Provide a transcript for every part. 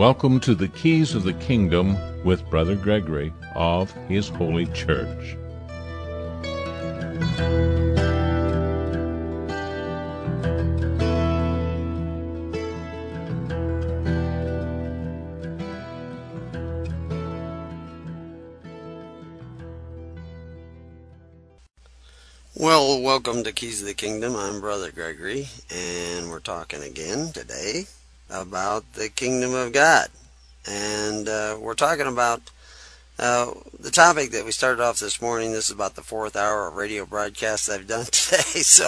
Welcome to the Keys of the Kingdom with Brother Gregory of His Holy Church. Well, welcome to Keys of the Kingdom. I'm Brother Gregory, and we're talking again today about the Kingdom of God. And we're talking about the topic that we started off this morning. This is about the fourth hour of radio broadcast I've done today. So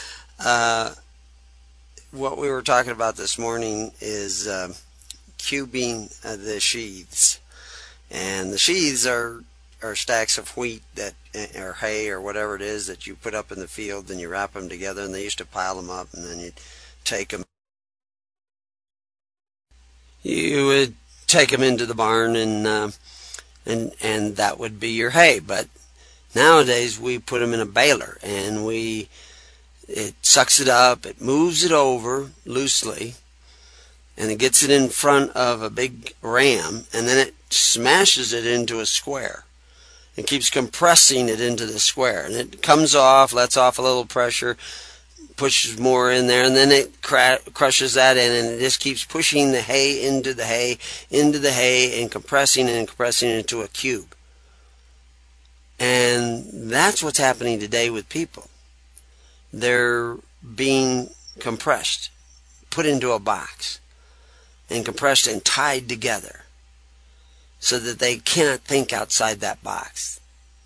what we were talking about this morning is cubing the sheaths. And the sheaths are stacks of wheat that or hay or whatever it is that you put up in the field, and you wrap them together, and they used to pile them up, and then you would take them into the barn, and that would be your hay. But nowadays we put them in a baler, and it sucks it up, it moves it over loosely, and it gets it in front of a big ram, and then it smashes it into a square. It keeps compressing it into the square, and it comes off, lets off a little pressure, pushes more in there, and then it crushes that in, and it just keeps pushing the hay into the hay, and compressing it into a cube. And that's what's happening today with people. They're being compressed, put into a box, and compressed and tied together, so that they cannot think outside that box.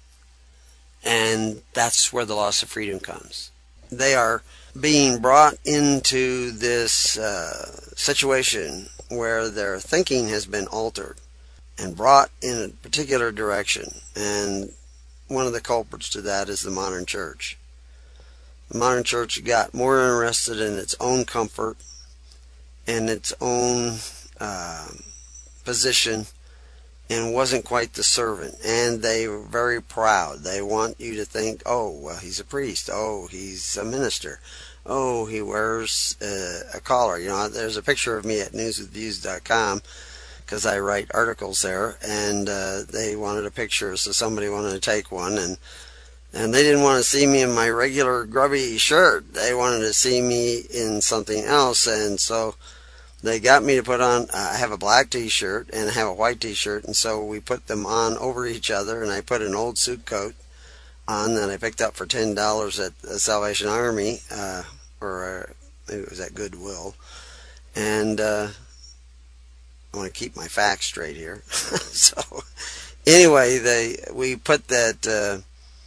And that's where the loss of freedom comes. They are being brought into this situation where their thinking has been altered and brought in a particular direction. And one of the culprits to that is the modern church. The modern church got more interested in its own comfort and its own position, and wasn't quite the servant. And they were very proud. They want you to think, oh, well, he's a priest. Oh, he's a minister. Oh, he wears a collar. You know, there's a picture of me at newswithviews.com, because I write articles there, and they wanted a picture, so somebody wanted to take one, and they didn't want to see me in my regular grubby shirt. They wanted to see me in something else, and so they got me to put on, I have a black t-shirt and I have a white t-shirt, and so we put them on over each other, and I put an old suit coat on that I picked up for $10 at the Salvation Army, or maybe it was at Goodwill. And I want to keep my facts straight here. So anyway, we put that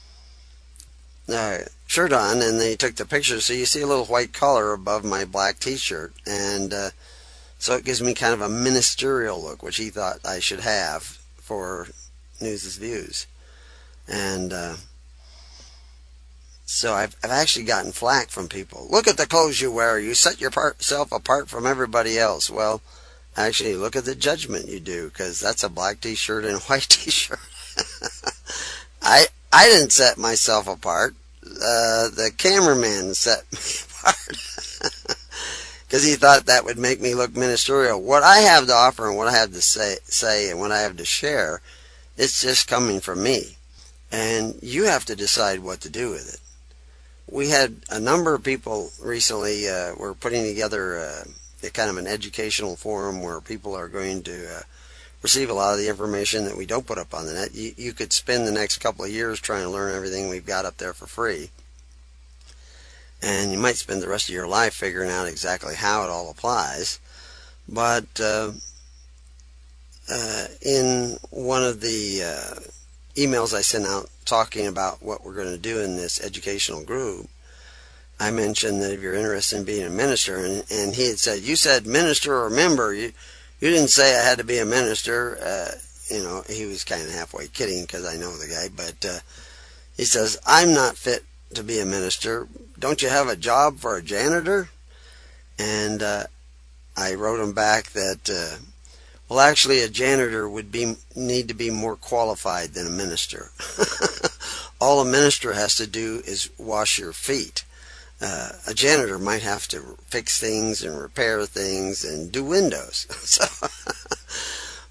shirt on, and they took the picture, so you see a little white collar above my black t-shirt, and so it gives me kind of a ministerial look, which he thought I should have for News' Views. And so I've actually gotten flack from people. Look at the clothes you wear. You set yourself apart from everybody else. Well, actually, look at the judgment you do, because that's a black t-shirt and a white t-shirt. I didn't set myself apart. The cameraman set me apart. Because he thought that would make me look ministerial. What I have to offer and what I have to say and what I have to share, it's just coming from me. And you have to decide what to do with it. We had a number of people recently, we're putting together a kind of an educational forum where people are going to receive a lot of the information that we don't put up on the net. You could spend the next couple of years trying to learn everything we've got up there for free. And you might spend the rest of your life figuring out exactly how it all applies. But in one of the emails I sent out talking about what we're going to do in this educational group, I mentioned that if you're interested in being a minister, and he had said, you said minister or member. You didn't say I had to be a minister. You know, he was kind of halfway kidding, because I know the guy. But he says, I'm not fit to be a minister. Don't you have a job for a janitor? And I wrote him back that, well, actually, a janitor would need to be more qualified than a minister. All a minister has to do is wash your feet. A janitor might have to fix things and repair things and do windows. So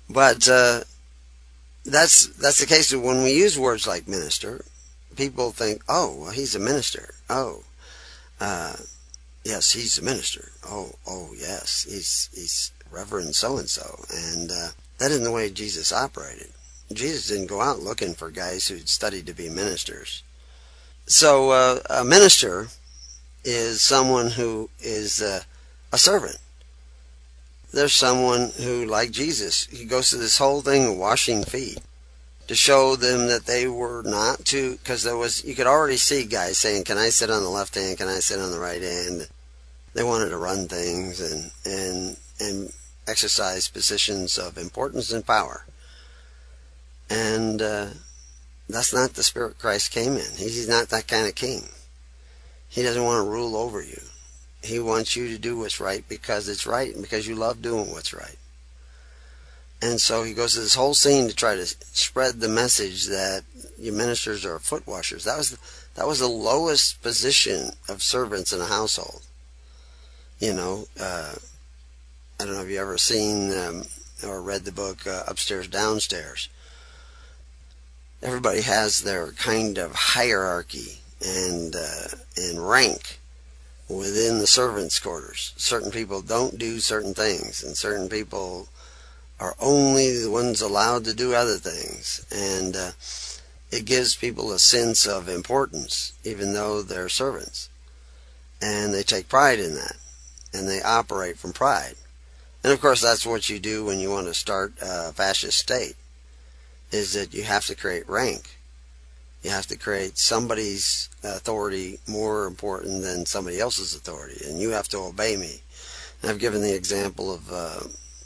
But that's the case. When we use words like minister, people think, oh, well, he's a minister. Oh, uh, yes, he's a minister. Oh, yes, he's Reverend so and so, and that isn't the way Jesus operated. Jesus didn't go out looking for guys who'd studied to be ministers. So a minister is someone who is a servant. There's someone who, like Jesus, he goes through this whole thing of washing feet to show them that they were not to, because you could already see guys saying, can I sit on the left hand, can I sit on the right hand? They wanted to run things and exercise positions of importance and power. And that's not the spirit Christ came in. He's not that kind of king. He doesn't want to rule over you. He wants you to do what's right because it's right and because you love doing what's right. And so he goes to this whole scene to try to spread the message that your ministers are foot washers. That was the lowest position of servants in a household. You know, I don't know if you ever seen or read the book Upstairs, Downstairs. Everybody has their kind of hierarchy and rank within the servants' quarters. Certain people don't do certain things, and certain people are only the ones allowed to do other things. And it gives people a sense of importance, even though they're servants. And they take pride in that, and they operate from pride. And of course, that's what you do when you want to start a fascist state, is that you have to create rank. You have to create somebody's authority more important than somebody else's authority, and you have to obey me. And I've given the example of a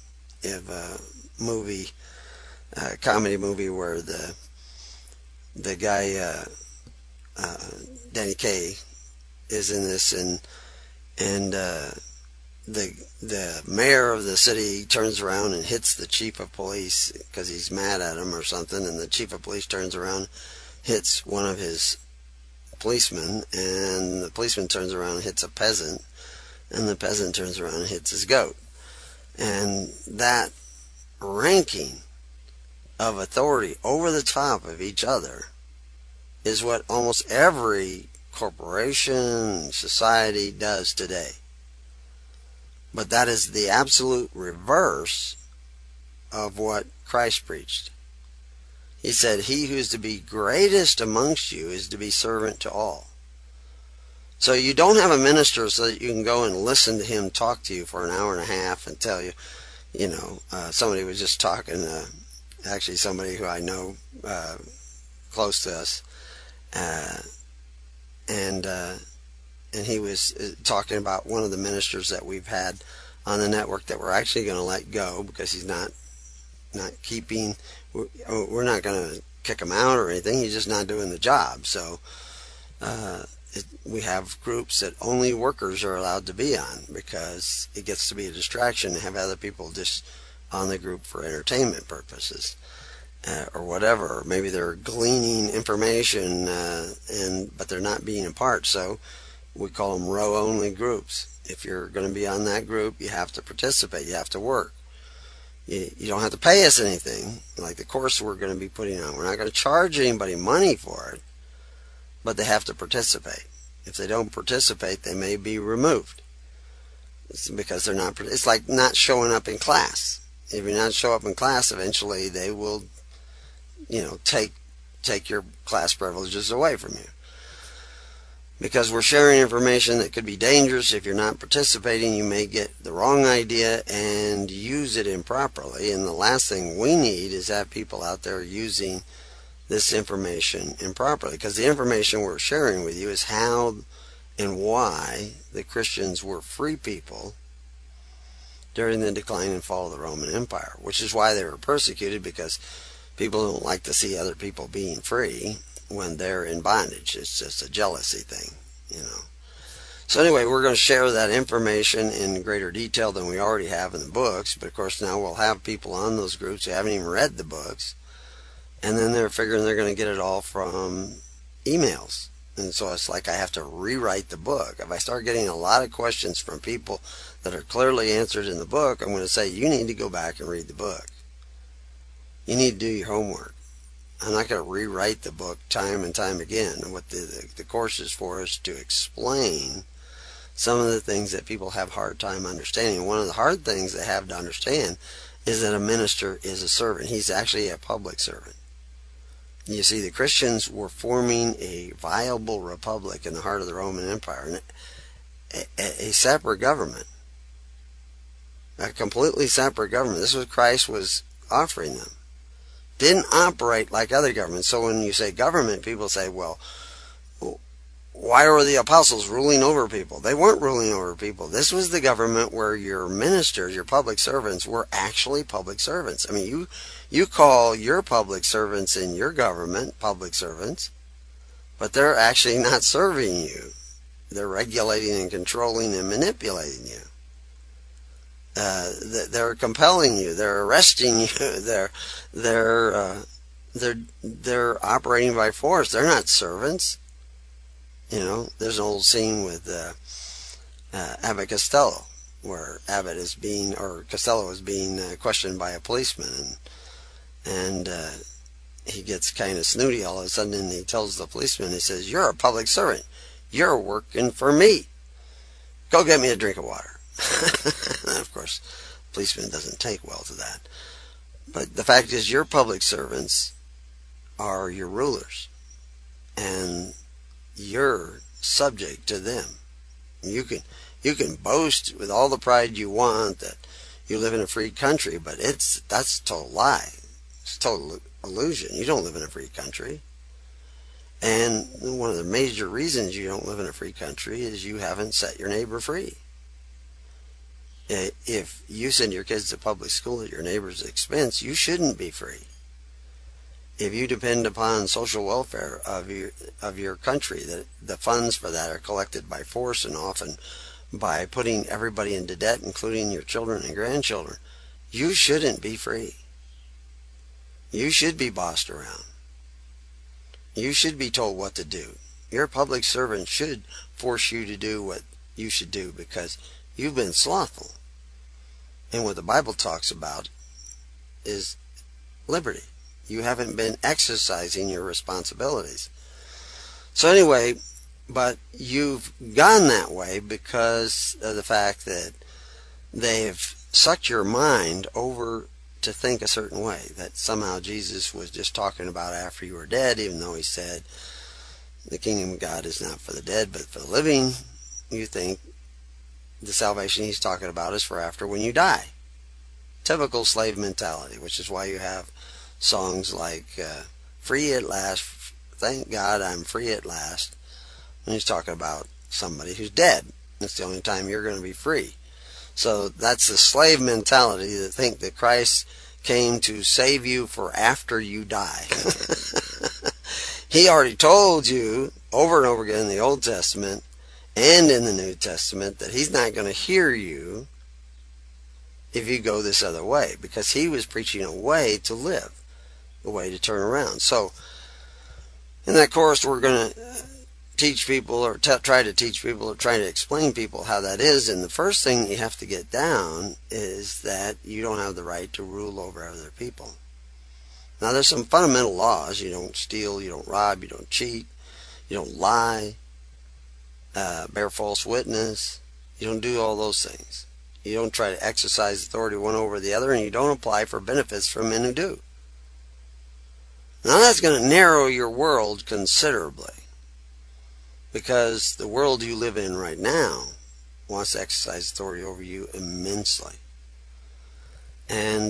movie, a comedy movie, where the guy Danny Kaye is in this, and the mayor of the city turns around and hits the chief of police because he's mad at him or something, and the chief of police turns around, hits one of his policemen, and the policeman turns around and hits a peasant, and the peasant turns around and hits his goat. And that ranking of authority over the top of each other is what almost every corporation, society does today. But that is the absolute reverse of what Christ preached. He said, he who is to be greatest amongst you is to be servant to all. So you don't have a minister so that you can go and listen to him talk to you for an hour and a half and tell you, somebody was just talking, actually somebody who I know close to us, and he was talking about one of the ministers that we've had on the network that we're actually going to let go because he's not keeping. We're not going to kick him out or anything. He's just not doing the job. So we have groups that only workers are allowed to be on because it gets to be a distraction to have other people just on the group for entertainment purposes or whatever. Or maybe they're gleaning information but they're not being a part. So we call them row-only groups. If you're going to be on that group, you have to participate. You have to work. You don't have to pay us anything, like the course we're going to be putting on. We're not going to charge anybody money for it, but they have to participate. If they don't participate, they may be removed. It's because they're not. It's like not showing up in class. If you not show up in class, eventually they will, take your class privileges away from you. Because we're sharing information that could be dangerous. If you're not participating, you may get the wrong idea and use it improperly. And the last thing we need is have people out there using this information improperly. Because the information we're sharing with you is how and why the Christians were free people during the decline and fall of the Roman Empire. Which is why they were persecuted, because people don't like to see other people being free when they're in bondage. It's just a jealousy thing, So anyway, we're going to share that information in greater detail than we already have in the books. But of course now we'll have people on those groups who haven't even read the books. And then they're figuring they're going to get it all from emails. And so it's like I have to rewrite the book. If I start getting a lot of questions from people that are clearly answered in the book, I'm going to say, you need to go back and read the book. You need to do your homework. I'm not going to rewrite the book time and time again. What the course is for is to explain some of the things that people have a hard time understanding. One of the hard things they have to understand is that a minister is a servant. He's actually a public servant. You see, the Christians were forming a viable republic in the heart of the Roman Empire, a separate government, a completely separate government. This is what Christ was offering them. Didn't operate like other governments. So when you say government, people say, well, why were the apostles ruling over people? They weren't ruling over people. This was the government where your ministers, your public servants, were actually public servants. I mean, you call your public servants in your government public servants, but they're actually not serving you. They're regulating and controlling and manipulating you. They're compelling you. They're arresting you. They're operating by force. They're not servants. You know, there's an old scene with Abbott Costello, where Abbott is being, or Costello is being questioned by a policeman, and he gets kind of snooty all of a sudden, and he tells the policeman, he says, "You're a public servant. You're working for me. Go get me a drink of water." And of course, the policeman doesn't take well to that. But the fact is, your public servants are your rulers, and you're subject to them. You can boast with all the pride you want that you live in a free country, but that's a total lie. It's a total illusion. You don't live in a free country. And one of the major reasons you don't live in a free country is you haven't set your neighbor free. If you send your kids to public school at your neighbor's expense, you shouldn't be free. If you depend upon social welfare of your country, that the funds for that are collected by force and often by putting everybody into debt, including your children and grandchildren, you shouldn't be free. You should be bossed around. You should be told what to do. Your public servant should force you to do what you should do because you've been slothful. And what the Bible talks about is liberty. You haven't been exercising your responsibilities. So anyway, but you've gone that way because of the fact that they've sucked your mind over to think a certain way, that somehow Jesus was just talking about after you were dead, even though he said the kingdom of God is not for the dead but for the living. You think the salvation he's talking about is for after when you die. Typical slave mentality, which is why you have songs like "Free at Last," "Thank God I'm Free at Last," when he's talking about somebody who's dead. That's the only time you're going to be free. So that's the slave mentality, to think that Christ came to save you for after you die. He already told you over and over again in the Old Testament and in the New Testament that he's not going to hear you if you go this other way, because he was preaching a way to live, a way to turn around. So in that course, we're going to teach people, or try to teach people, or try to explain people how that is. And the first thing you have to get down is that you don't have the right to rule over other people. Now, there's some fundamental laws. You don't steal, you don't rob, you don't cheat, you don't lie, bear false witness. You don't do all those things. You don't try to exercise authority one over the other, and you don't apply for benefits from men who do. Now, that's going to narrow your world considerably, because the world you live in right now wants to exercise authority over you immensely. And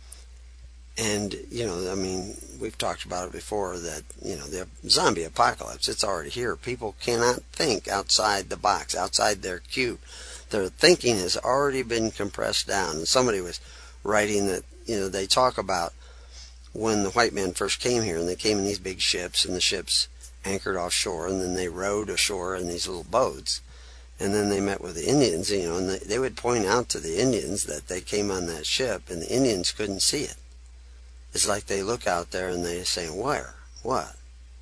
you know, I mean, we've talked about it before, that, you know, the zombie apocalypse, it's already here. People cannot think outside the box, outside their cube. Their thinking has already been compressed down. And somebody was writing that, you know, they talk about when the white men first came here, and they came in these big ships, and the ships anchored offshore, and then they rowed ashore in these little boats, and then they met with the Indians, you know, and they would point out to the Indians that they came on that ship, and the Indians couldn't see it. It's like they look out there and they say, where? What?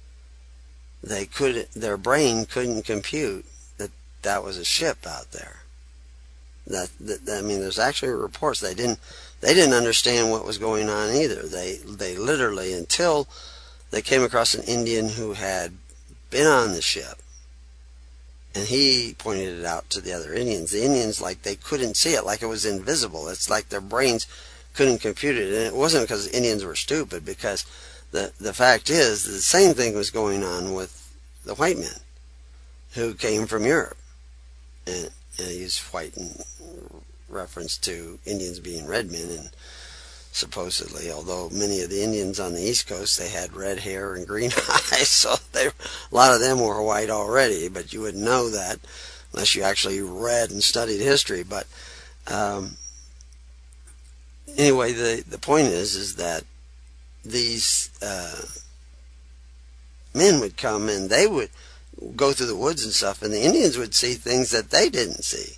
Their brain couldn't compute that was a ship out there. I mean, there's actually reports they they didn't understand what was going on either. They literally, until they came across an Indian who had been on the ship, and he pointed it out to the other Indians. The Indians, like, they couldn't see it, like it was invisible. It's like their brains couldn't compute it. And it wasn't because the Indians were stupid, because the fact is the same thing was going on with the white men who came from Europe. And I use white in reference to Indians being red men, and supposedly, although many of the Indians on the East Coast, they had red hair and green eyes, so a lot of them were white already, but you wouldn't know that unless you actually read and studied history. But anyway, the point is that these men would come and they would go through the woods and stuff, and the Indians would see things that they didn't see,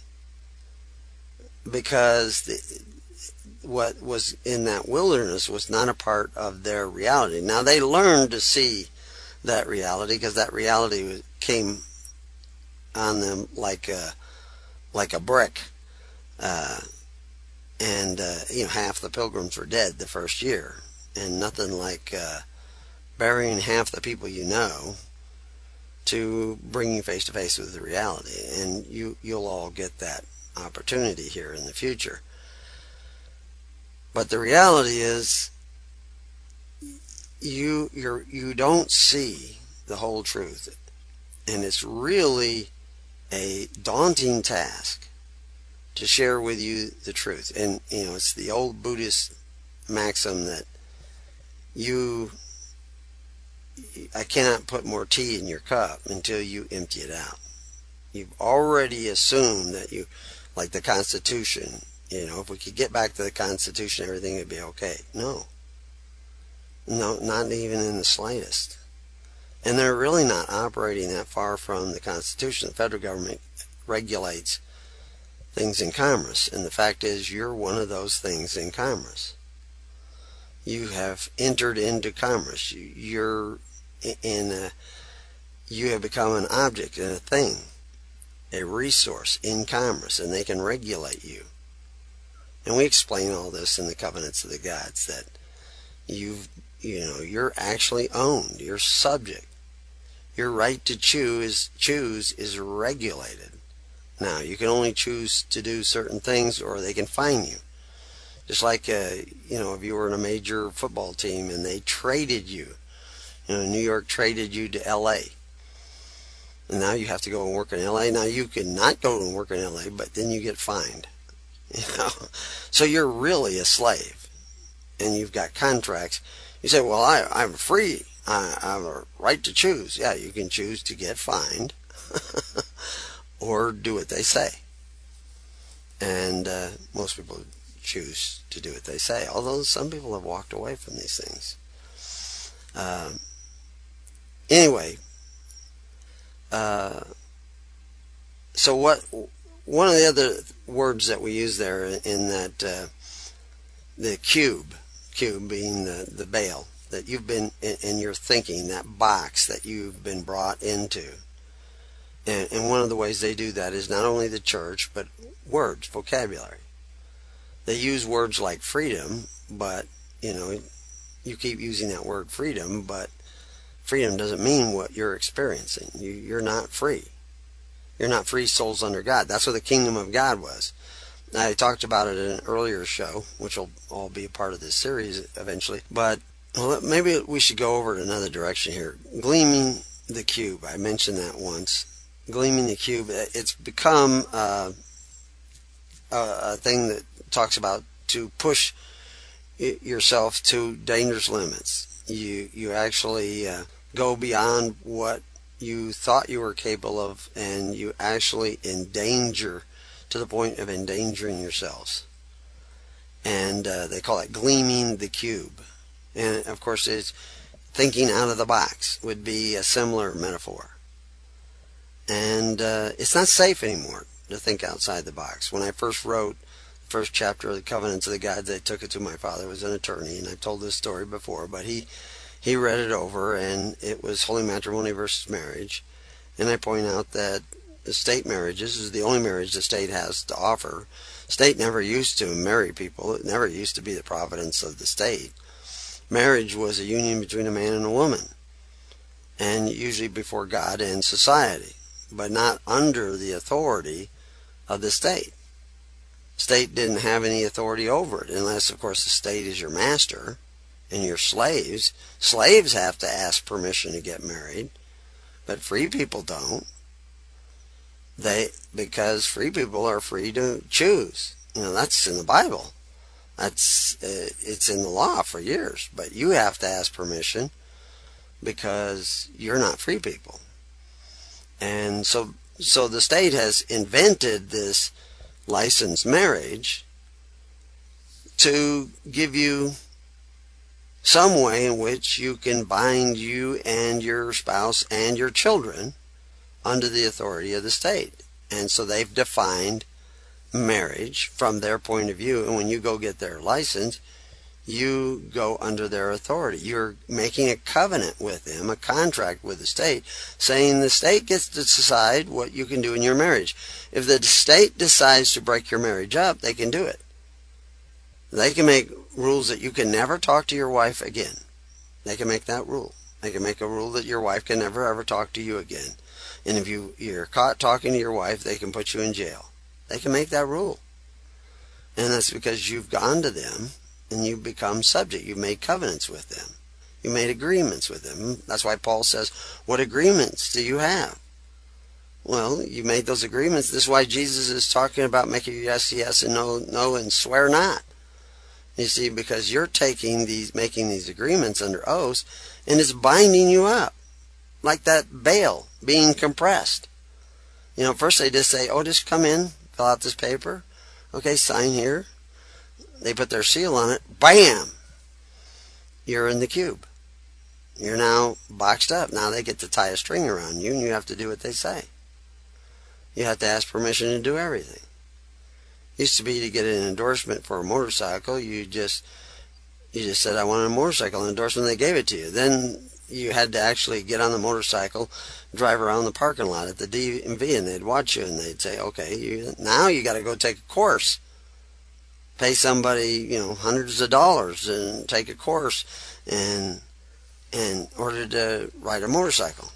because what was in that wilderness was not a part of their reality. Now, they learned to see that reality, because that reality came on them like a brick. And half the pilgrims were dead the first year, and nothing like burying half the people you know to bring you face to face with the reality. And you'll all get that opportunity here in the future. But the reality is, you don't see the whole truth, and it's really a daunting task to share with you the truth. And it's the old Buddhist maxim that I cannot put more tea in your cup until you empty it out. You've already assumed that like the Constitution. If we could get back to the Constitution, everything would be okay. No, not even in the slightest. And they're really not operating that far from the Constitution. The federal government regulates things in commerce, and the fact is, you're one of those things in commerce. You have entered into commerce. You have become an object and a thing, a resource in commerce, and they can regulate you. And we explain all this in the Covenants of the Gods, that you're actually owned. You're subject. Your right to choose is regulated. Now, you can only choose to do certain things, or they can fine you. Just like, if you were in a major football team and they traded you, New York traded you to L.A., and now you have to go and work in L.A. Now, you can not go and work in L.A., but then you get fined. So you're really a slave, and you've got contracts. You say, well, I'm free. I have a right to choose. Yeah, you can choose to get fined or do what they say. And most people choose to do what they say, although some people have walked away from these things. Anyway, so one of the other words that we use there in that, the cube being the veil that you've been in your thinking, that box that you've been brought into. And one of the ways they do that is not only the church, but words, vocabulary. They use words like freedom, but, you keep using that word freedom, but freedom doesn't mean what you're experiencing. You're not free. You're not free souls under God. That's what the kingdom of God was. I talked about it in an earlier show, which will all be a part of this series eventually. But maybe we should go over in another direction here. Gleaming the cube. I mentioned that once. Gleaming the cube. It's become a thing that talks about to push yourself to dangerous limits. You actually go beyond what you thought you were capable of, and you actually endanger to the point of endangering yourselves. And they call it gleaming the cube. And of course, it's thinking out of the box would be a similar metaphor. And it's not safe anymore to think outside the box. When I first wrote the first chapter of the Covenants of the Gods, I took it to my father, who was an attorney, and I've told this story before, but he read it over, and it was holy matrimony versus marriage. And I point out that the state marriages is the only marriage the state has to offer. State never used to marry people. It never used to be the providence of the state. Marriage was a union between a man and a woman, and usually before God and society, but not under the authority of the state. State didn't have any authority over it, unless, of course, the state is your master and your slaves. Slaves have to ask permission to get married, but free people don't. Because free people are free to choose. That's in the Bible. It's in the law for years, but you have to ask permission because you're not free people. And so the state has invented this licensed marriage to give you some way in which you can bind you and your spouse and your children under the authority of the state. And so they've defined marriage from their point of view, and when you go get their license, you go under their authority. You're making a covenant with them, a contract with the state, saying the state gets to decide what you can do in your marriage. If the state decides to break your marriage up, they can do it. They can make rules that you can never talk to your wife again. They can make that rule. They can make a rule that your wife can never ever talk to you again. And if you're caught talking to your wife, they can put you in jail. They can make that rule. And that's because you've gone to them and you've become subject. You've made covenants with them. You made agreements with them. That's why Paul says, what agreements do you have? Well, you made those agreements. This is why Jesus is talking about making yes, yes, and no, no, and swear not. You see, because you're making these agreements under oath, and it's binding you up. Like that bail being compressed. First they just say, just come in, fill out this paper. Okay, sign here. They put their seal on it. Bam! You're in the cube. You're now boxed up. Now they get to tie a string around you, and you have to do what they say. You have to ask permission to do everything. Used to be to get an endorsement for a motorcycle, you just said, I want a motorcycle endorsement, they gave it to you. Then you had to actually get on the motorcycle, drive around the parking lot at the DMV, and they'd watch you, and they'd say, okay, now you got to go take a course. Pay somebody, hundreds of dollars and take a course in order to ride a motorcycle.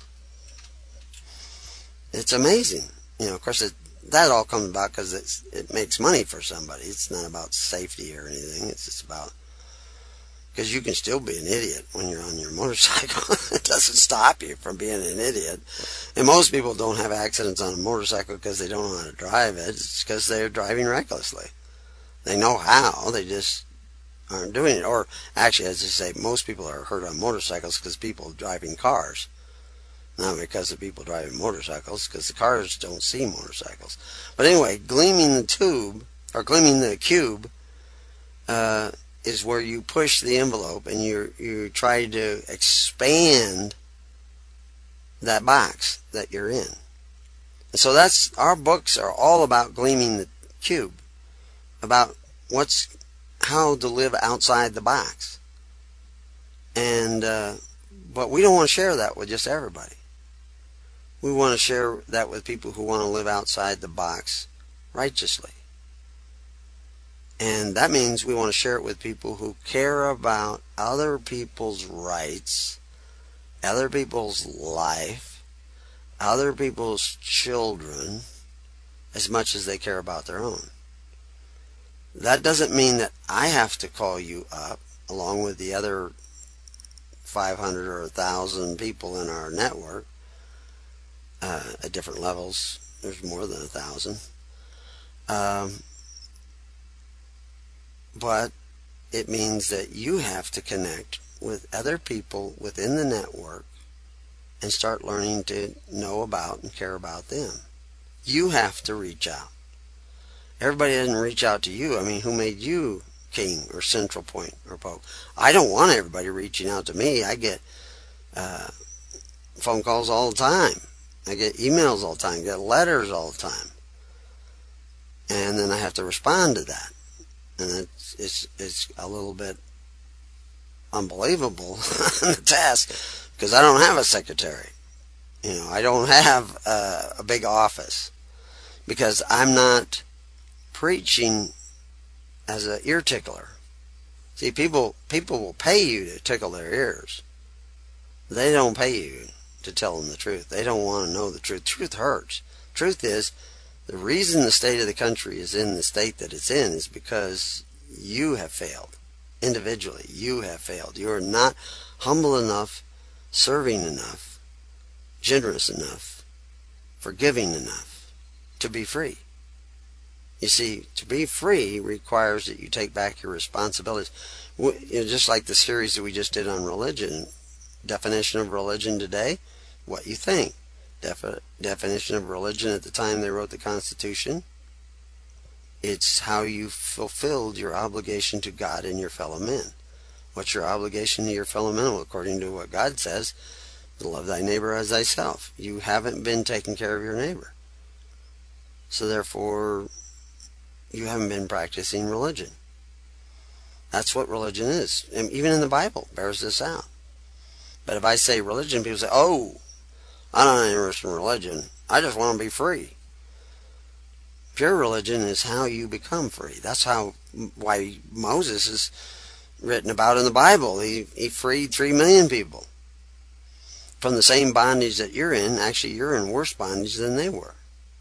It's amazing. Of course, that all comes about because it makes money for somebody. It's not about safety or anything. It's just about, because you can still be an idiot when you're on your motorcycle. It doesn't stop you from being an idiot. And most people don't have accidents on a motorcycle because they don't know how to drive it. It's because they're driving recklessly. They know how, they just aren't doing it. Or actually, as I say, most people are hurt on motorcycles because people driving cars. Not because of people driving motorcycles, because the cars don't see motorcycles. But anyway, gleaming the cube is where you push the envelope and you try to expand that box that you're in. And so our books are all about gleaming the cube, about how to live outside the box. And but we don't want to share that with just everybody. We want to share that with people who want to live outside the box righteously. And that means we want to share it with people who care about other people's rights, other people's life, other people's children, as much as they care about their own. That doesn't mean that I have to call you up, along with the other 500 or 1,000 people in our network, at different levels. There's more than 1,000. But it means that you have to connect with other people within the network and start learning to know about and care about them. You have to reach out. Everybody doesn't reach out to you. I mean, who made you king or central point or pope? I don't want everybody reaching out to me. I get phone calls all the time. I get emails all the time. I get letters all the time. And then I have to respond to that. And it's a little bit unbelievable the task, because I don't have a secretary. I don't have a big office, because I'm not preaching as an ear tickler. See, people will pay you to tickle their ears. They don't pay you to tell them the truth. They don't want to know the truth. Truth hurts. Truth is, the reason the state of the country is in the state that it's in is because you have failed. Individually, you have failed. You are not humble enough, serving enough, generous enough, forgiving enough to be free. You see, to be free requires that you take back your responsibilities. Just like the series that we just did on religion. Definition of religion today, what you think. Definition of religion at the time they wrote the Constitution, it's how you fulfilled your obligation to God and your fellow men. What's your obligation to your fellow men? Well, according to what God says, to love thy neighbor as thyself. You haven't been taking care of your neighbor. So therefore, you haven't been practicing religion. That's what religion is. And even in the Bible bears this out. But if I say religion, people say, oh, I'm not interested in religion. I just want to be free. Pure religion is how you become free. That's why Moses is written about in the Bible. He freed 3 million people from the same bondage that you're in. Actually, you're in worse bondage than they were.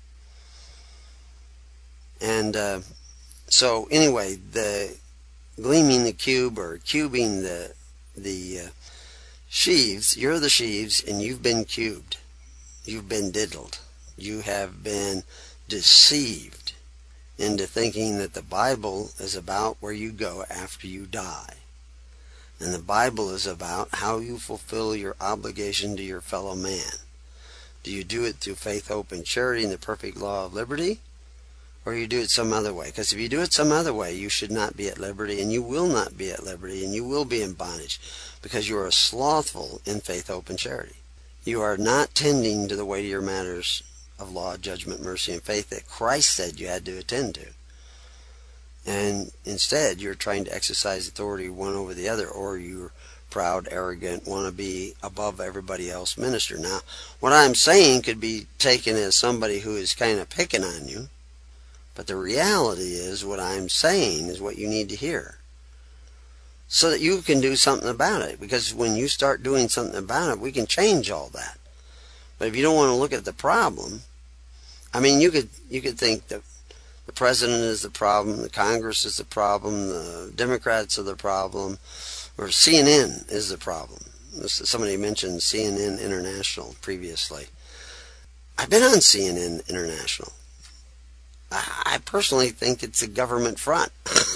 And so anyway, the gleaming the cube or cubing the sheaves, you're the sheaves and you've been cubed. You've been diddled. You have been deceived into thinking that the Bible is about where you go after you die. And the Bible is about how you fulfill your obligation to your fellow man. Do you do it through faith, hope, and charity and the perfect law of liberty? Or you do it some other way? Because if you do it some other way, you should not be at liberty, and you will not be at liberty, and you will be in bondage, because you are slothful in faith, hope, and charity. You are not tending to the weightier matters of law, judgment, mercy, and faith that Christ said you had to attend to. And instead, you're trying to exercise authority one over the other, or you're proud, arrogant, want to be above everybody else minister. Now, what I'm saying could be taken as somebody who is kind of picking on you, but the reality is what I'm saying is what you need to hear, so that you can do something about it. Because when you start doing something about it, we can change all that. But if you don't want to look at the problem, I mean, you could think that the president is the problem, the Congress is the problem, the Democrats are the problem, or CNN is the problem. Somebody mentioned CNN International previously. I've been on CNN International. I personally think it's a government front.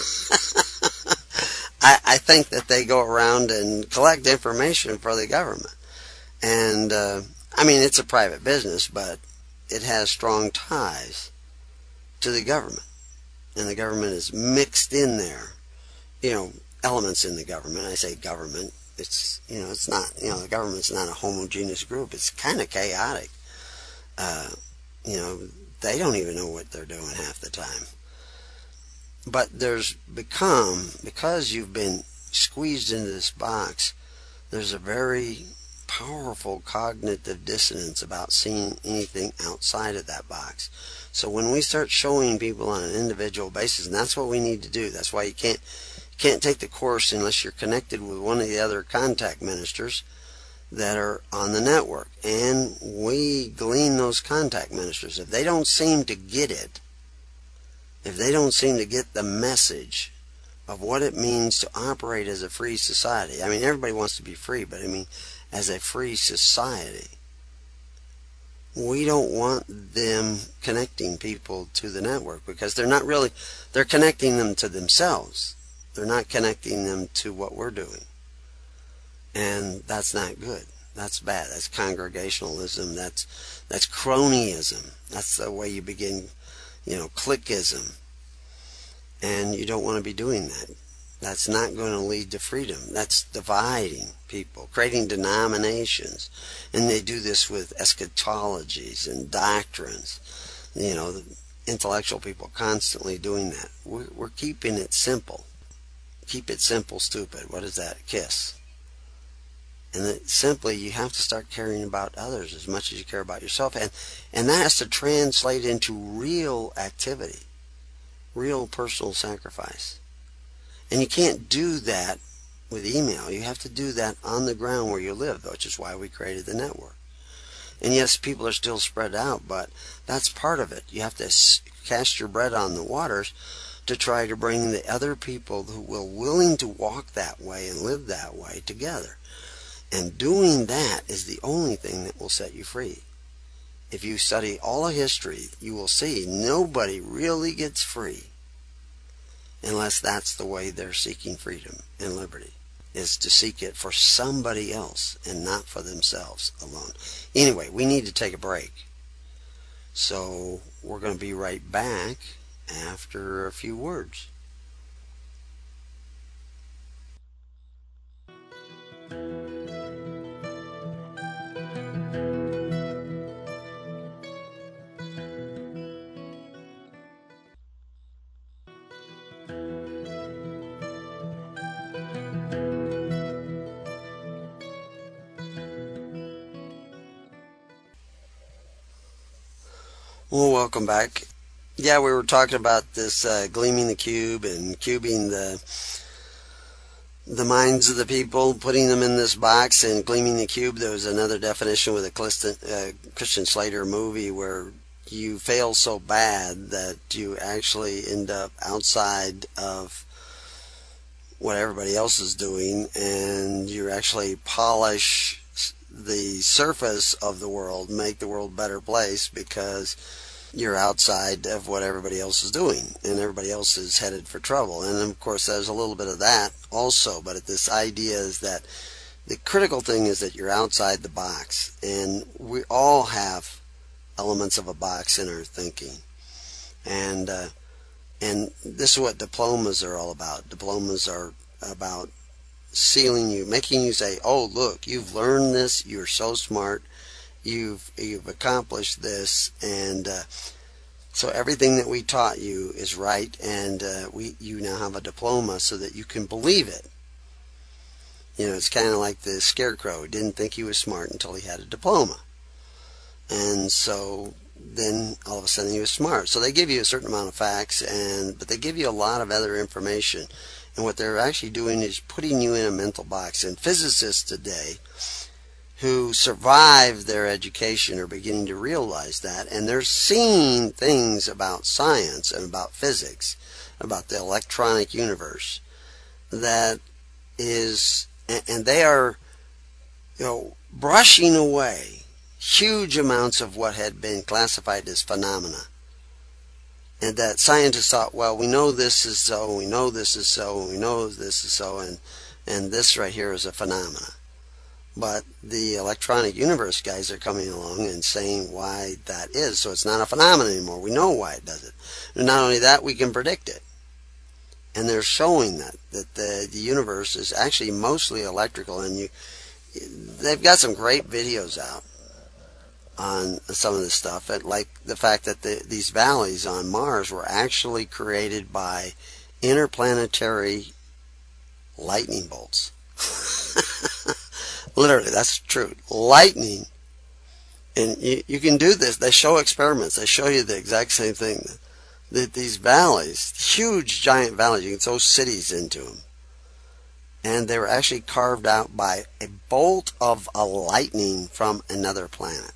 I think that they go around and collect information for the government. And, I mean, it's a private business, but it has strong ties to the government. And the government is mixed in there. Elements in the government. I say government. It's not, the government's not a homogeneous group. It's kind of chaotic. They don't even know what they're doing half the time. But there's become, because you've been squeezed into this box, there's a very powerful cognitive dissonance about seeing anything outside of that box. So when we start showing people on an individual basis, and that's what we need to do. That's why you can't take the course unless you're connected with one of the other contact ministers that are on the network. And we glean those contact ministers. If they don't seem to get it, if they don't seem to get the message of what it means to operate as a free society, I mean, everybody wants to be free, but I mean, as a free society, we don't want them connecting people to the network, because they're connecting them to themselves. They're not connecting them to what we're doing. And that's not good. That's bad. That's congregationalism. That's cronyism. That's the way you begin, cliquism. And you don't want to be doing that. That's not going to lead to freedom. That's dividing people, creating denominations. And they do this with eschatologies and doctrines. The intellectual people constantly doing that. We're keeping it simple. Keep it simple, stupid. What is that? KISS. And that simply, you have to start caring about others as much as you care about yourself. And that has to translate into real activity. real personal sacrifice. And you can't do that with email. You have to do that on the ground where you live, which is why we created the network. And yes, people are still spread out, but that's part of it. You have to cast your bread on the waters to try to bring the other people who will willing to walk that way and live that way together. And doing that is the only thing that will set you free. If you study all of history, you will see nobody really gets free unless that's the way they're seeking freedom and liberty, is to seek it for somebody else and not for themselves alone. Anyway, we need to take a break. So we're going to be right back after a few words. Well, welcome back. Yeah, we were talking about this gleaming the cube and cubing the minds of the people, putting them in this box and gleaming the cube. There was another definition with a Christian Slater movie where you fail so bad that you actually end up outside of what everybody else is doing, and you actually polish the surface of the world, make the world a better place because you're outside of what everybody else is doing, and everybody else is headed for trouble. And of course there's a little bit of that also, but this idea is that the critical thing is that you're outside the box, and we all have elements of a box in our thinking. And this is what diplomas are all about. Diplomas are about sealing you, making you say, oh, look, you've learned this, you're so smart, you've accomplished this, and so everything that we taught you is right, and you now have a diploma so that you can believe it. You know, it's kind of like the scarecrow. He didn't think he was smart until he had a diploma. And so then all of a sudden he was smart. So they give you a certain amount of facts, but they give you a lot of other information. And what they're actually doing is putting you in a mental box. And physicists today who survive their education are beginning to realize that. And they're seeing things about science and about physics, about the electronic universe, that is, and they are, brushing away huge amounts of what had been classified as phenomena. And that scientists thought, well, we know this is so, we know this is so, we know this is so, and this right here is a phenomena. But the electronic universe guys are coming along and saying why that is. So it's not a phenomenon anymore. We know why it does it. And not only that, we can predict it. And they're showing that the universe is actually mostly electrical. And they've got some great videos out on some of this stuff, like the fact that these valleys on Mars were actually created by interplanetary lightning bolts. Literally, that's true. Lightning. And you can do this. They show experiments. They show you the exact same thing. That these valleys, huge giant valleys, you can throw cities into them. And they were actually carved out by a bolt of a lightning from another planet.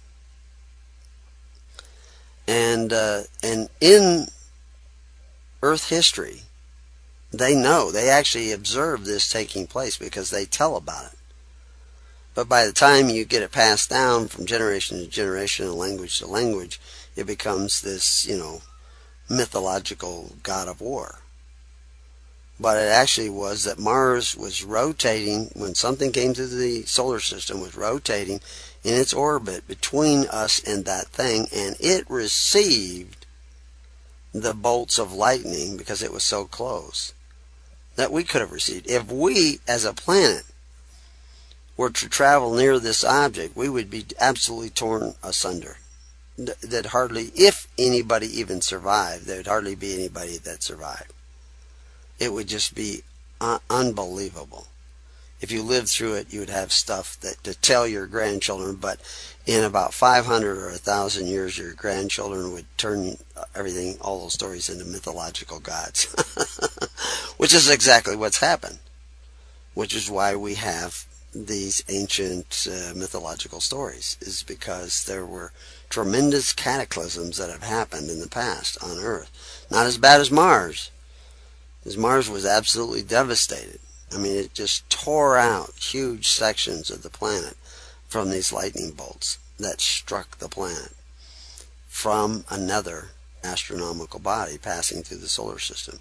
And in Earth history, they actually observe this taking place because they tell about it. But by the time you get it passed down from generation to generation and language to language, it becomes this, mythological god of war. But it actually was that Mars was rotating, when something came to the solar system, was rotating in its orbit between us and that thing, and it received the bolts of lightning because it was so close that we could have received. If we, as a planet, were to travel near this object, we would be absolutely torn asunder. That hardly, if anybody even survived, there would hardly be anybody that survived. It would just be unbelievable. If you lived through it, you would have stuff that to tell your grandchildren, but in about 500 or 1,000 years, your grandchildren would turn everything, all those stories, into mythological gods, which is exactly what's happened, which is why we have these ancient mythological stories, is because there were tremendous cataclysms that have happened in the past on Earth. Not as bad as Mars, because Mars was absolutely devastated. I mean, it just tore out huge sections of the planet from these lightning bolts that struck the planet from another astronomical body passing through the solar system.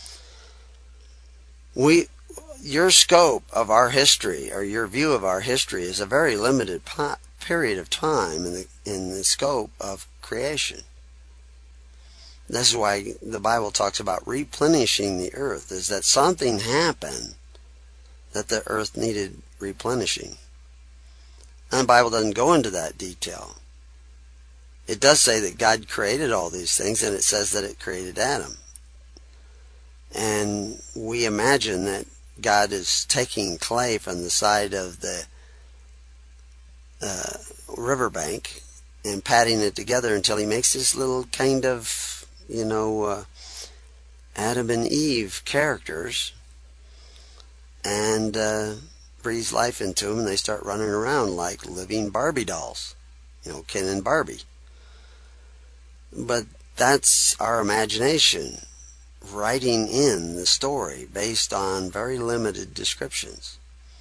Your scope of our history, or your view of our history, is a very limited period of time in the scope of creation. This is why the Bible talks about replenishing the earth, is that something happened that the earth needed replenishing. And the Bible doesn't go into that detail. It does say that God created all these things, and it says that it created Adam. And we imagine that God is taking clay from the side of the riverbank and patting it together until he makes this little kind of, Adam and Eve characters, and breathes life into them, and they start running around like living Barbie dolls, Ken and Barbie. But that's our imagination writing in the story based on very limited descriptions.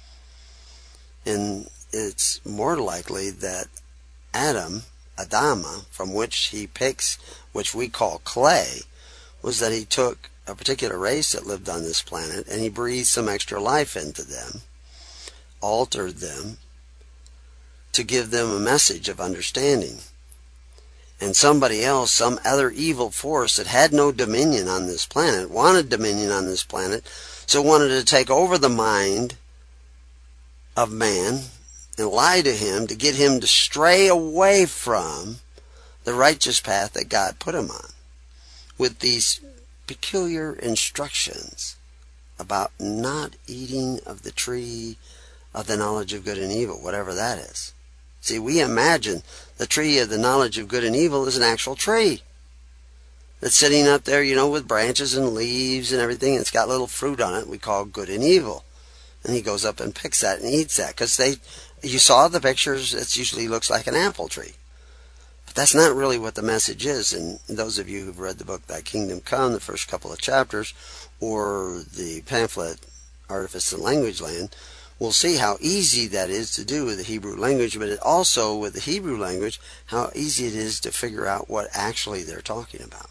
And it's more likely that Adama, from which he picks, which we call clay, was that he took a particular race that lived on this planet and he breathed some extra life into them, altered them, to give them a message of understanding. And somebody else, some other evil force that had no dominion on this planet, wanted dominion on this planet, so wanted to take over the mind of man and lie to him to get him to stray away from the righteous path that God put him on, with these peculiar instructions about not eating of the tree of the knowledge of good and evil, whatever that is. See, we imagine the tree of the knowledge of good and evil is an actual tree that's sitting up there, with branches and leaves and everything. It's got little fruit on it we call good and evil. And he goes up and picks that and eats that. Because you saw the pictures, it usually looks like an apple tree. But that's not really what the message is. And those of you who've read the book Thy Kingdom Come, the first couple of chapters, or the pamphlet Artifice and Language Land, will see how easy that is to do with the Hebrew language, but also with the Hebrew language, how easy it is to figure out what actually they're talking about.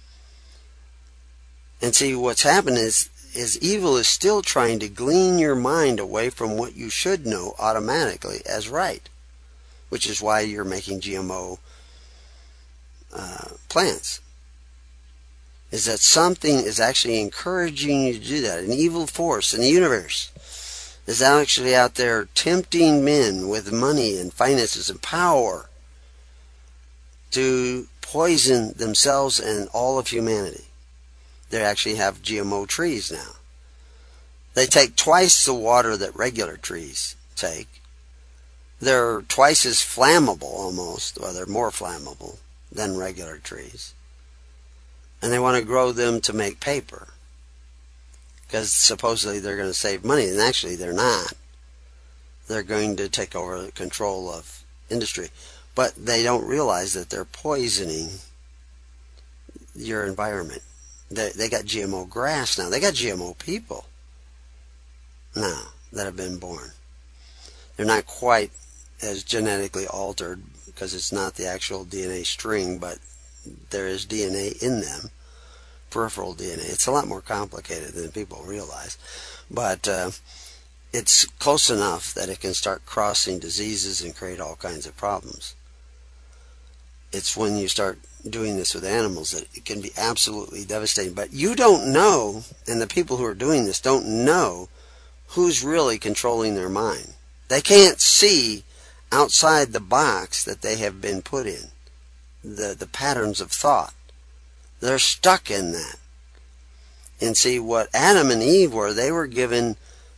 And see, what's happened is evil is still trying to glean your mind away from what you should know automatically as right, which is why you're making GMO plants. Is that something is actually encouraging you to do that. An evil force in the universe is actually out there tempting men with money and finances and power to poison themselves and all of humanity. They actually have GMO trees now. They take twice the water that regular trees take. They're twice as flammable almost, or they're more flammable than regular trees. And they want to grow them to make paper, because supposedly they're going to save money, and actually they're not. They're going to take over the control of industry. But they don't realize that they're poisoning your environment. They got GMO grass now. They got GMO people now that have been born. They're not quite as genetically altered, because it's not the actual DNA string, but there is DNA in them. Peripheral DNA. It's a lot more complicated than people realize, but it's close enough that it can start crossing diseases and create all kinds of problems. It's when you start doing this with animals that it can be absolutely devastating. But you don't know, and the people who are doing this don't know, who's really controlling their mind. They can't see outside the box that they have been put in, the patterns of thought. They're stuck in that. And see, what Adam and Eve were, they were given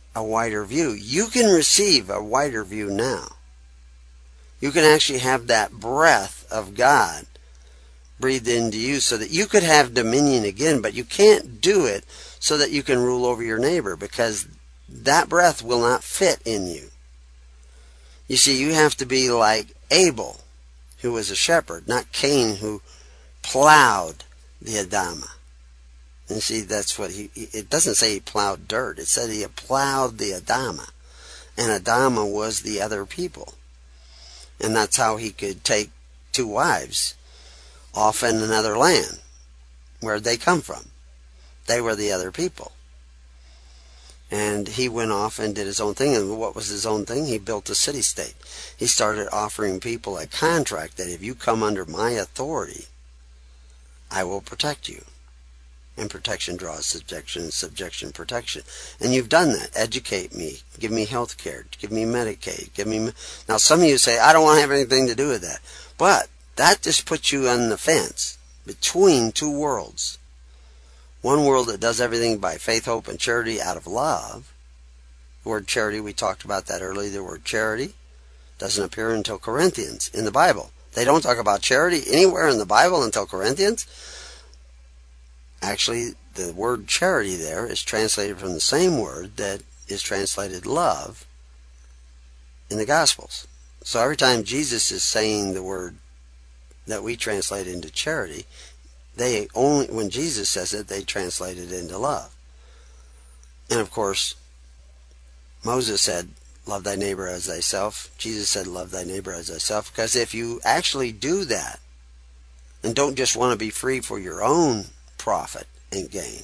a wider view. You can receive a wider view now. You can actually have that breath of God breathed into you so that you could have dominion again, but you can't do it so that you can rule over your neighbor, because that breath will not fit in you. You see, you have to be like Abel, who was a shepherd, not Cain, who plowed the Adamah. And see, that's what it doesn't say he plowed dirt. It said he plowed the Adamah. And Adamah was the other people. And that's how he could take 2 wives off in another land where they come from. They were the other people. And he went off and did his own thing. And what was his own thing? He built a city-state. He started offering people a contract that if you come under my authority, I will protect you. And protection draws subjection, and subjection protection. And you've done that. Educate me. Give me health care. Give me Medicaid. Now some of you say, I don't want to have anything to do with that. But that just puts you on the fence between 2 worlds. One world that does everything by faith, hope, and charity out of love. The word charity, we talked about that earlier. The word charity doesn't appear until Corinthians in the Bible. They don't talk about charity anywhere in the Bible until Corinthians. Actually, the word charity there is translated from the same word that is translated love in the Gospels. So every time Jesus is saying the word that we translate into charity, when Jesus says it, they translate it into love. And of course, Moses said, love thy neighbor as thyself. Jesus said, love thy neighbor as thyself. Because if you actually do that, and don't just want to be free for your own profit and gain,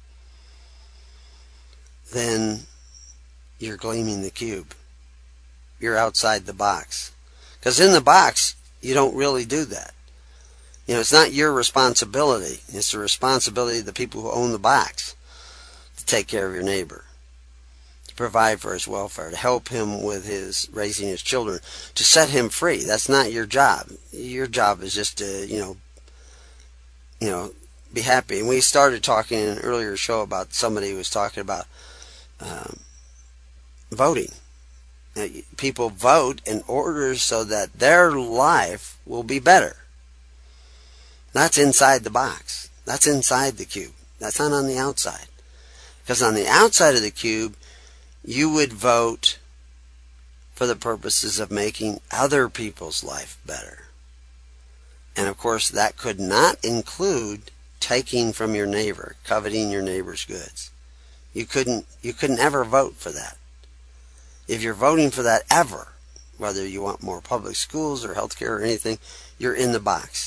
then you're gleaming the cube. You're outside the box. Because in the box, you don't really do that. It's not your responsibility. It's the responsibility of the people who own the box to take care of your neighbor, to provide for his welfare, to help him with his raising his children, to set him free. That's not your job. Your job is just to, be happy. And we started talking in an earlier show about somebody who was talking about voting. People vote in order so that their life will be better. That's inside the box. That's inside the cube. That's not on the outside. Because on the outside of the cube, you would vote for the purposes of making other people's life better. And of course, that could not include taking from your neighbor, coveting your neighbor's goods. You couldn't ever vote for that. If you're voting for that ever, whether you want more public schools or health care or anything, you're in the box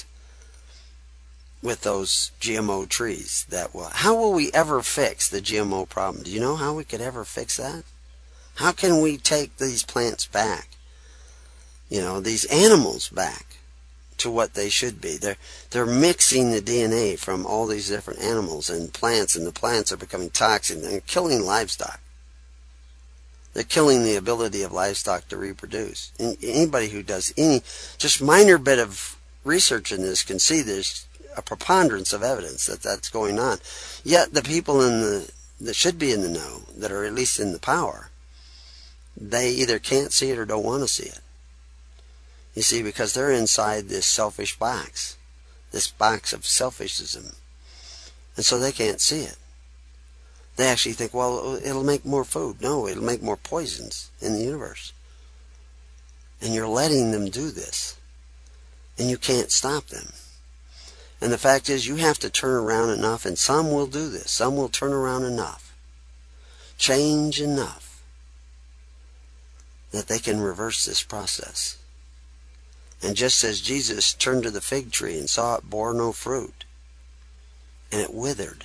with those GMO trees. How will we ever fix the GMO problem? Do you know how we could ever fix that? How can we take these plants back? These animals back to what they should be. They're mixing the DNA from all these different animals and plants, and the plants are becoming toxic. They're killing livestock. They're killing the ability of livestock to reproduce. And anybody who does any just minor bit of research in this can see there's a preponderance of evidence that that's going on. Yet the people that should be in the know, that are at least in the power, they either can't see it or don't want to see it. You see, because they're inside this selfish box, this box of selfishism. And so they can't see it. They actually think, well, it'll make more food. No, it'll make more poisons in the universe. And you're letting them do this. And you can't stop them. And the fact is, you have to turn around enough, and some will do this. Some will turn around enough, change enough, that they can reverse this process. And just as Jesus turned to the fig tree and saw it bore no fruit, and it withered,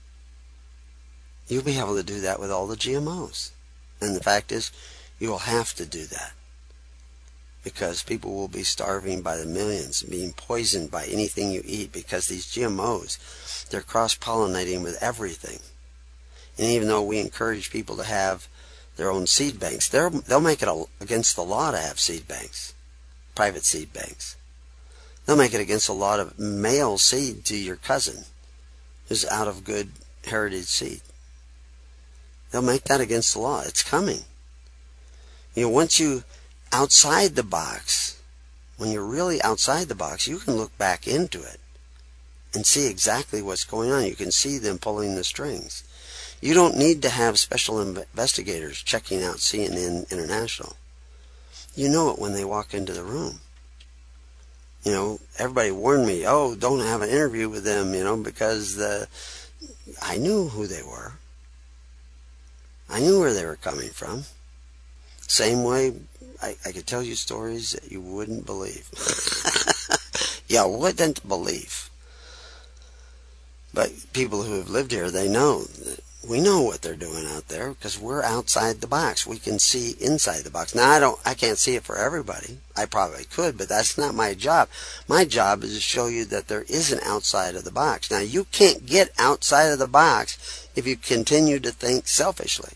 you'll be able to do that with all the GMOs. And the fact is, you will have to do that. Because people will be starving by the millions, being poisoned by anything you eat, because these GMOs, they're cross-pollinating with everything. And even though we encourage people to have their own seed banks, they'll make it against the law to have seed banks, private seed banks. They'll make it against the law to mail seed to your cousin who's out of good heritage seed. They'll make that against the law. It's coming. Once you outside the box, when you're really outside the box, you can look back into it and see exactly what's going on. You can see them pulling the strings. You don't need to have special investigators checking out CNN International. You know it when they walk into the room. Everybody warned me, don't have an interview with them, because I knew who they were. I knew where they were coming from. Same way, I could tell you stories that you wouldn't believe. You wouldn't believe. But people who have lived here, they know that we know what they're doing out there because we're outside the box. We can see inside the box. Now, I can't see it for everybody. I probably could, but that's not my job. My job is to show you that there is an outside of the box. Now, you can't get outside of the box if you continue to think selfishly.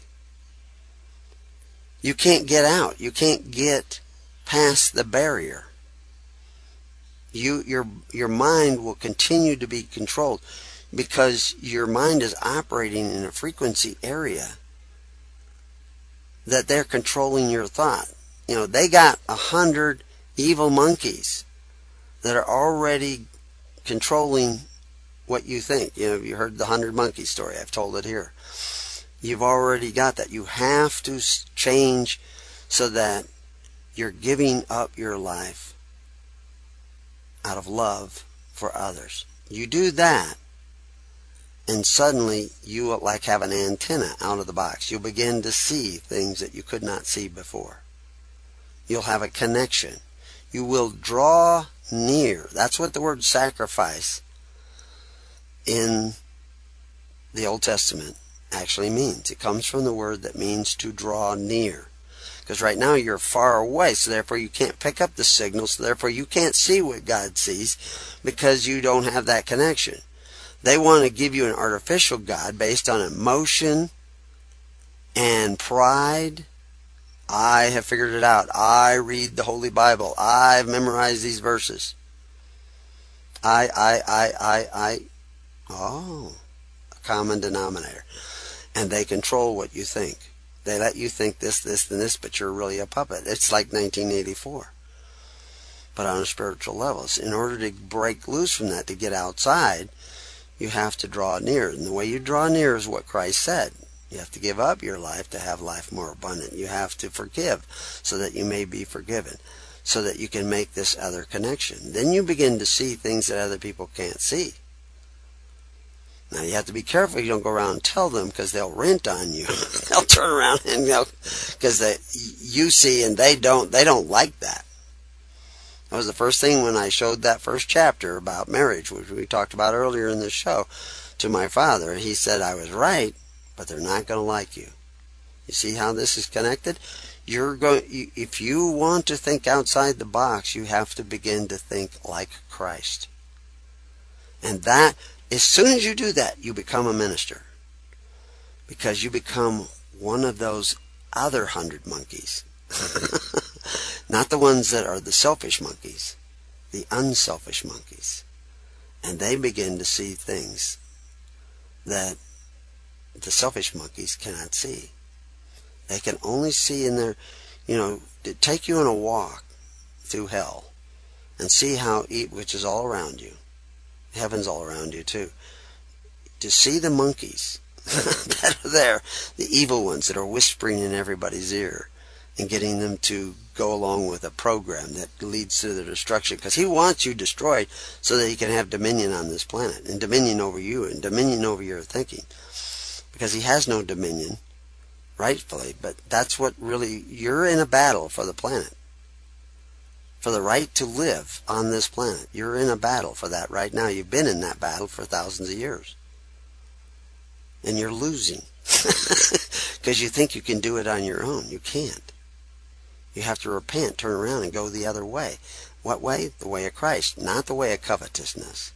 You can't get out. You can't get past the barrier. Your mind will continue to be controlled because your mind is operating in a frequency area that they're controlling your thought. They got 100 evil monkeys that are already controlling what you think. You heard the 100 monkey story. I've told it here. You've already got that. You have to change so that you're giving up your life out of love for others. You do that, and suddenly you will like have an antenna out of the box. You'll begin to see things that you could not see before. You'll have a connection. You will draw near. That's what the word sacrifice in the Old Testament actually means. It comes from the word that means to draw near. Because right now you're far away, so therefore you can't pick up the signal, so therefore you can't see what God sees because you don't have that connection. They want to give you an artificial God based on emotion and pride. I have figured it out. I read the Holy Bible. I've memorized these verses. Oh, a common denominator. And they control what you think. They let you think this, and this, but you're really a puppet. It's like 1984. But on a spiritual level. So in order to break loose from that, to get outside, you have to draw near. And the way you draw near is what Christ said. You have to give up your life to have life more abundant. You have to forgive so that you may be forgiven, so that you can make this other connection. Then you begin to see things that other people can't see. Now you have to be careful you don't go around and tell them because they'll rent on you. They'll turn around and because you see and they don't like that. That was the first thing when I showed that first chapter about marriage, which we talked about earlier in the show, to my father. He said I was right, but they're not going to like you. You see how this is connected? If you want to think outside the box, you have to begin to think like Christ. And that, as soon as you do that, you become a minister. Because you become one of those other 100 monkeys. Not the ones that are the selfish monkeys. The unselfish monkeys. And they begin to see things that the selfish monkeys cannot see. They can only see in their, take you on a walk through hell and see how, which is all around you. Heaven's all around you too. To see the monkeys that are there, the evil ones that are whispering in everybody's ear and getting them to go along with a program that leads to their destruction. Because he wants you destroyed so that he can have dominion on this planet and dominion over you and dominion over your thinking. Because he has no dominion, rightfully, but that's what really, you're in a battle for the planet. For the right to live on this planet. You're in a battle for that right now. You've been in that battle for thousands of years. And you're losing. Because you think you can do it on your own. You can't. You have to repent, turn around, and go the other way. What way? The way of Christ. Not the way of covetousness.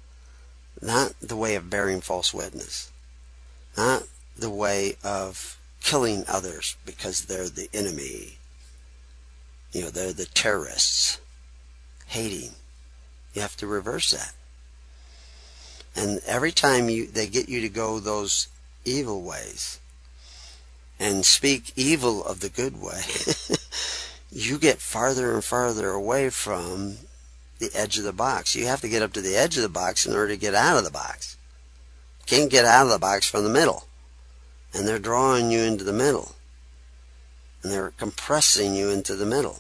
Not the way of bearing false witness. Not the way of killing others because they're the enemy. They're the terrorists. Hating. You have to reverse that. And every time they get you to go those evil ways, and speak evil of the good way, you get farther and farther away from the edge of the box. You have to get up to the edge of the box in order to get out of the box. You can't get out of the box from the middle. And they're drawing you into the middle. And they're compressing you into the middle.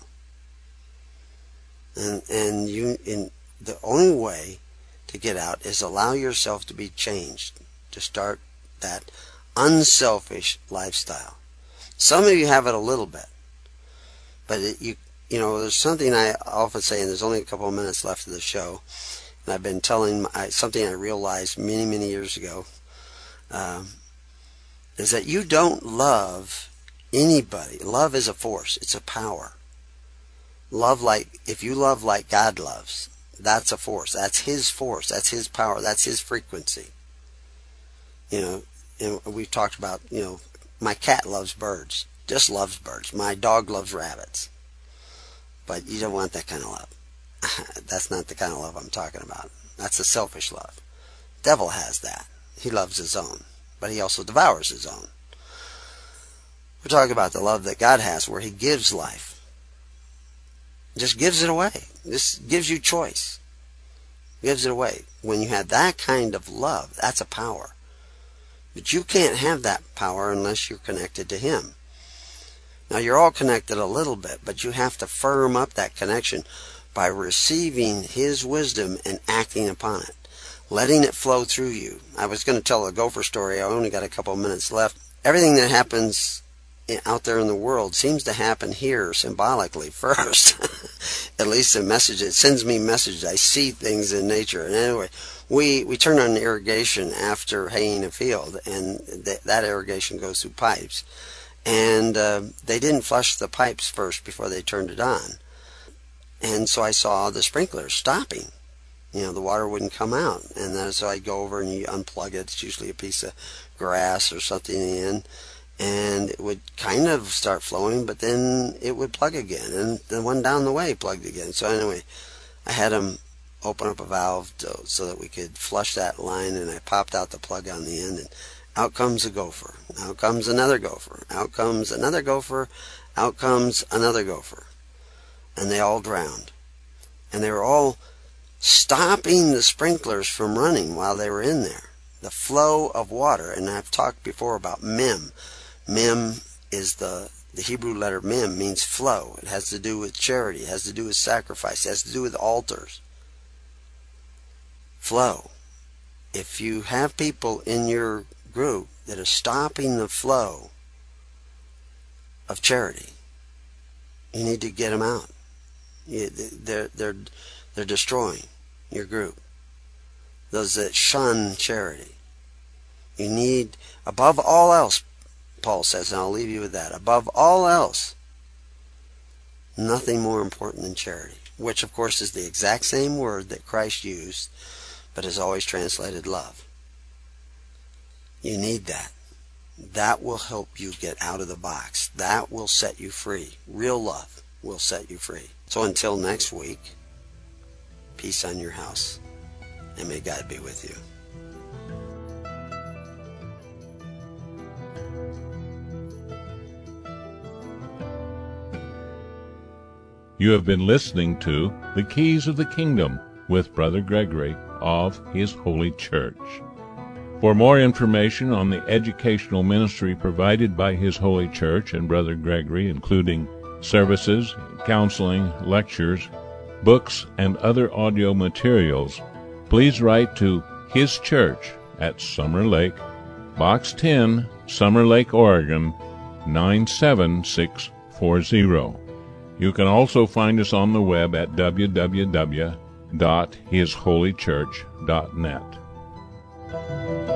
And the only way to get out is allow yourself to be changed, to start that unselfish lifestyle. Some of you have it a little bit, but there's something I often say, and there's only a couple of minutes left of the show, and I've been telling something I realized many, many years ago, is that you don't love anybody. Love is a force. It's a power. If you love like God loves, that's a force. That's His force. That's His power. That's His frequency. And we've talked about, my cat loves birds. Just loves birds. My dog loves rabbits. But you don't want that kind of love. That's not the kind of love I'm talking about. That's a selfish love. Devil has that. He loves his own, but he also devours his own. We're talking about the love that God has, where He gives life. Just gives it away. Just gives you choice. Gives it away. When you have that kind of love, that's a power. But you can't have that power unless you're connected to Him. Now, you're all connected a little bit, but you have to firm up that connection by receiving His wisdom and acting upon it, letting it flow through you. I was going to tell a gopher story. I only got a couple of minutes left. Everything that happens out there in the world seems to happen here symbolically first. At least a message. It sends me messages. I see things in nature. And anyway, we turn on irrigation after haying a field, and that irrigation goes through pipes. And they didn't flush the pipes first before they turned it on. And so I saw the sprinklers stopping. The water wouldn't come out. And then so I'd go over and you unplug it. It's usually a piece of grass or something in. And it would kind of start flowing, but then it would plug again. And the one down the way plugged again. So anyway, I had them open up a valve so that we could flush that line, and I popped out the plug on the end, and out comes a gopher. Out comes another gopher. Out comes another gopher. Out comes another gopher. And they all drowned. And they were all stopping the sprinklers from running while they were in there. The flow of water. And I've talked before about mem. Mem is the Hebrew letter mem, means flow. It has to do with charity. It has to do with sacrifice. It has to do with altars. Flow. If you have people in your group that are stopping the flow of charity, you need to get them out. They're destroying your group. Those that shun charity. You need, above all else, Paul says, and I'll leave you with that, above all else, nothing more important than charity, which of course is the exact same word that Christ used, but is always translated love. You need that. That will help you get out of the box. That will set you free. Real love will set you free. So until next week, peace on your house, and may God be with you. You have been listening to The Keys of the Kingdom with Brother Gregory of His Holy Church. For more information on the educational ministry provided by His Holy Church and Brother Gregory, including services, counseling, lectures, books, and other audio materials, please write to His Church at Summer Lake, Box 10, Summer Lake, Oregon, 97640. You can also find us on the web at www.hisholychurch.net.